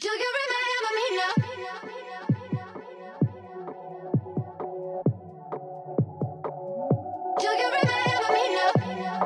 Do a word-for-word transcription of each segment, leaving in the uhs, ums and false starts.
Do you remember me now? Do you remember me now?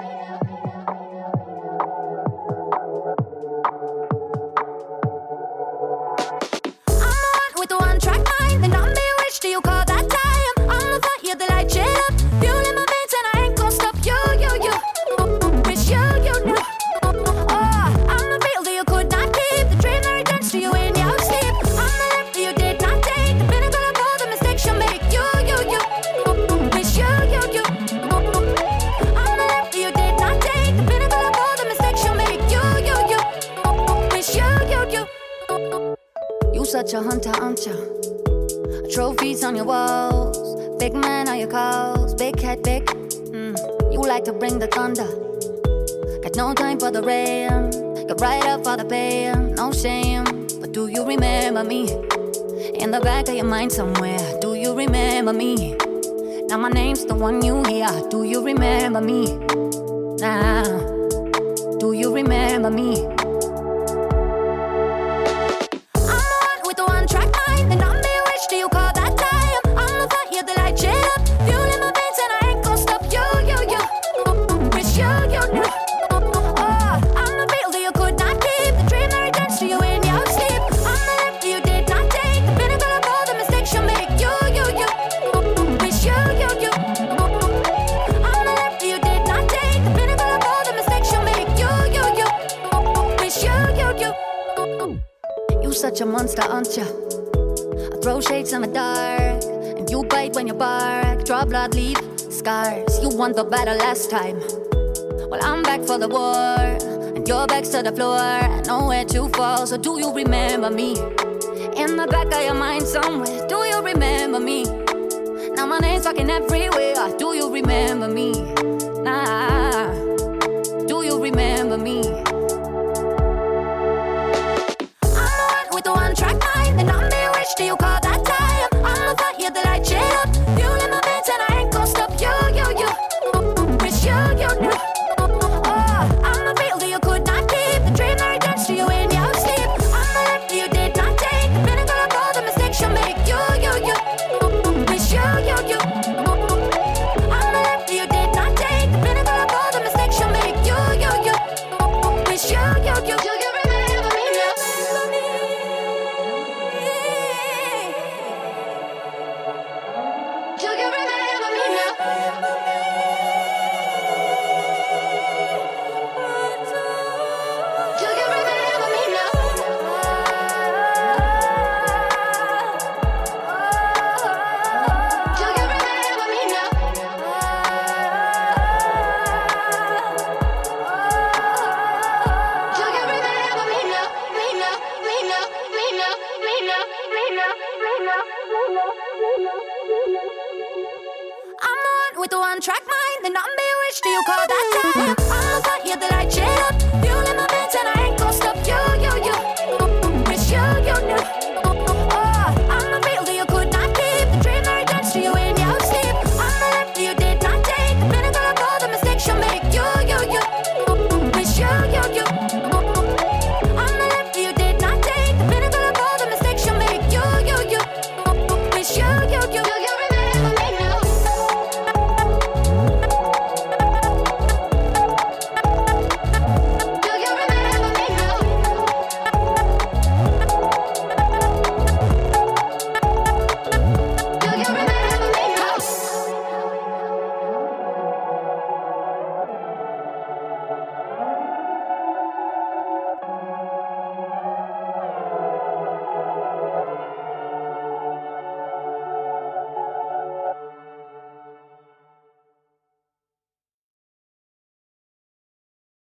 I'm the one with the one track mind, and I'm bewitched. Do you call that time? I'm the fire that light shit up. Fuel in my veins, and I ain't gon' stop. You, you, you. Wish you, you knew. Oh, I'm the feel that you could not keep. The dream that returns to you in your sleep. I'm the left that you did not take. The pinnacle of all the mistakes you make. You, you, you. Wish you, you, you. I'm the left that you did not take. The pinnacle of all the mistakes you make. You, you, you. Wish you, you, you. You such a hunter, aren't you? Trophies on your walls, big man on your calls, big head, big. Mm. You like to bring the thunder. Got no time for the rain. You're right up for the pain, no shame. But do you remember me? In the back of your mind somewhere, do you remember me? Now my name's the one you hear. Do you remember me? Nah. Do you remember me? I'm the one with the one track mind, and I'm bewitched. Do you call that time? I'm the fire that light shit up. Fuel in my veins, and I ain't gon' stop. You, you, you. Wish you, you knew. Oh, I'm the feel that you could not keep. The dream that returns to you in your sleep. I'm the left that you did not take. The pinnacle of all the mistakes you make. You, you, you. Wish you, you, you. I'm the left that you did not take. The pinnacle of all the mistakes you make. You, you, you. Wish you, you, you. You such a monster, aren't you? I throw shades in the dark, and you bite when you bark. Draw blood, leave scars. You won the battle last time. Well, I'm back for the war, and you're back to the floor. Nowhere to fall, so do you remember me? In the back of your mind somewhere, do you remember me? Now my name's fucking everywhere. Do you remember me? Nah. Do you remember me? I'm the one with the one track mind, and I'm bewitched. Do you call that time? I'm the fire that light shit up. Fuel in my veins, and I ain't gon' stop. You, you, you. Wish you, you knew. Oh, I'm the feel that you could not keep. The dream that returns to you in your sleep. I'm the left that you did not take. The pinnacle of all the mistakes you make. You, you, you. Wish you, you, you. I'm the left that you did not take. The pinnacle of all the mistakes you make. You, you, you. Wish you, you, you. Do you remember me now? Do you remember me now? Do you remember me now? Do you remember me now? Do you remember me now? Me now, me now, me now, me now, me now, me now, me now, me now, me now. I'm the one with the one track mind, and I'm bewitched. Do you call that time? I'm the fire that light shit up.